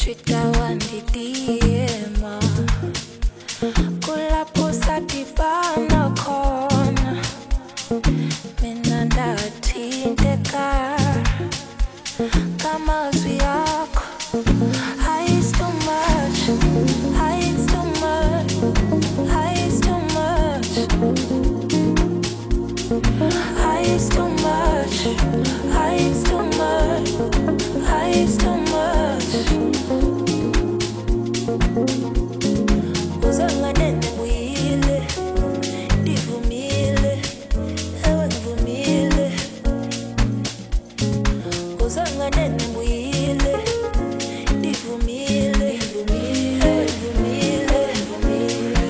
chitawandidiyema kulapho sadibana khona mina ndathinteka ngamazwi akho. It's too much, it's too much, it's too much, it's too much, it's too much, it's too much. Uzanganene wile, ndivumile, ewe ngivumile. Uzanganene wile, ndivumile, ewe ngivumile, ngivumile.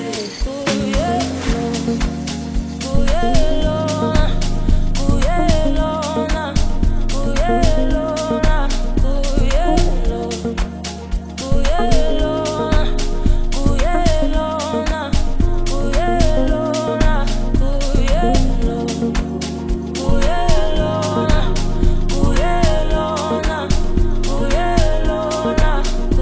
Kuyelona, kuyelona, kuyelona, kuyelona, kuyelona, kuyelona, kuyelona, kuyelona, kuyelona, kuyelona, kuyelona,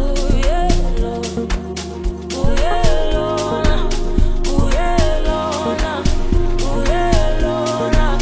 kuyelona, kuyelona, kuyelona.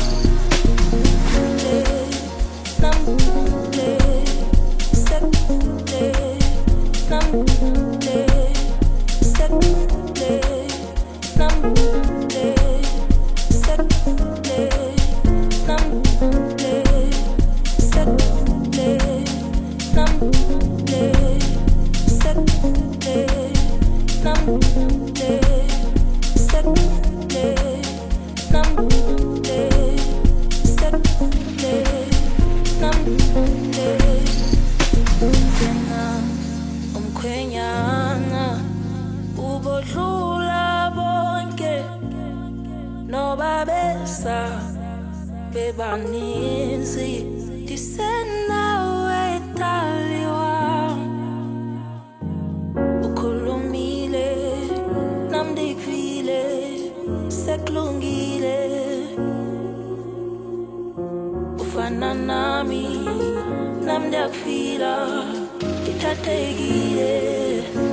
Umkhwenyana ubodlula bonke nobabesa bebaninzi ndisenawe taliwa ukhulumile nami ndikuvile sekulungile ufana nami ndiyakufila ngithathekile.